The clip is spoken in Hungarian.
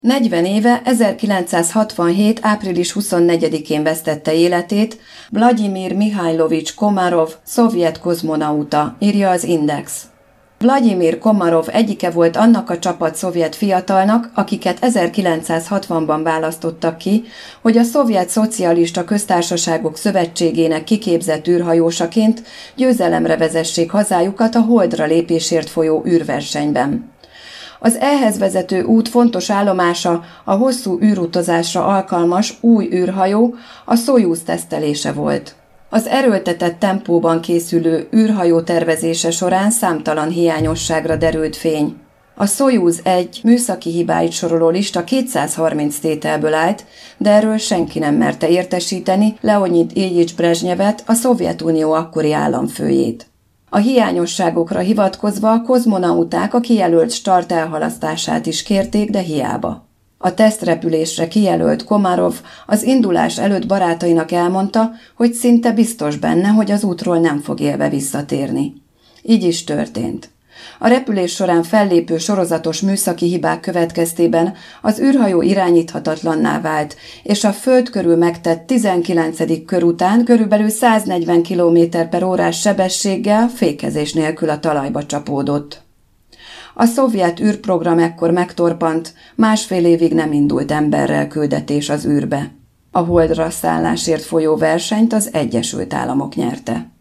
40 éve 1967. április 24-én vesztette életét Vlagyimir Mihajlovics Komarov, szovjet kozmonauta, írja az Index. Vlagyimir Komarov egyike volt annak a csapat szovjet fiatalnak, akiket 1960-ban választottak ki, hogy a Szovjet Szocialista Köztársaságok Szövetségének kiképzett űrhajósaként győzelemre vezessék hazájukat a Holdra lépésért folyó űrversenyben. Az ehhez vezető út fontos állomása a hosszú űrutazásra alkalmas új űrhajó, a Szojuz tesztelése volt. Az erőltetett tempóban készülő űrhajó tervezése során számtalan hiányosságra derült fény. A Szojuz 1 műszaki hibáit soroló lista 230 tételből állt, de erről senki nem merte értesíteni Leonid Iljics Brezsnyevet, a Szovjetunió akkori államfőjét. A hiányosságokra hivatkozva a kozmonauták a kijelölt start elhalasztását is kérték, de hiába. A tesztrepülésre kijelölt Komarov az indulás előtt barátainak elmondta, hogy szinte biztos benne, hogy az útról nem fog élve visszatérni. Így is történt. A repülés során fellépő sorozatos műszaki hibák következtében az űrhajó irányíthatatlanná vált, és a Föld körül megtett 19. kör után körülbelül 140 km/h sebességgel fékezés nélkül a talajba csapódott. A szovjet űrprogram ekkor megtorpant, 1,5 évig nem indult emberrel küldetés az űrbe. A Holdra szállásért folyó versenyt az Egyesült Államok nyerte.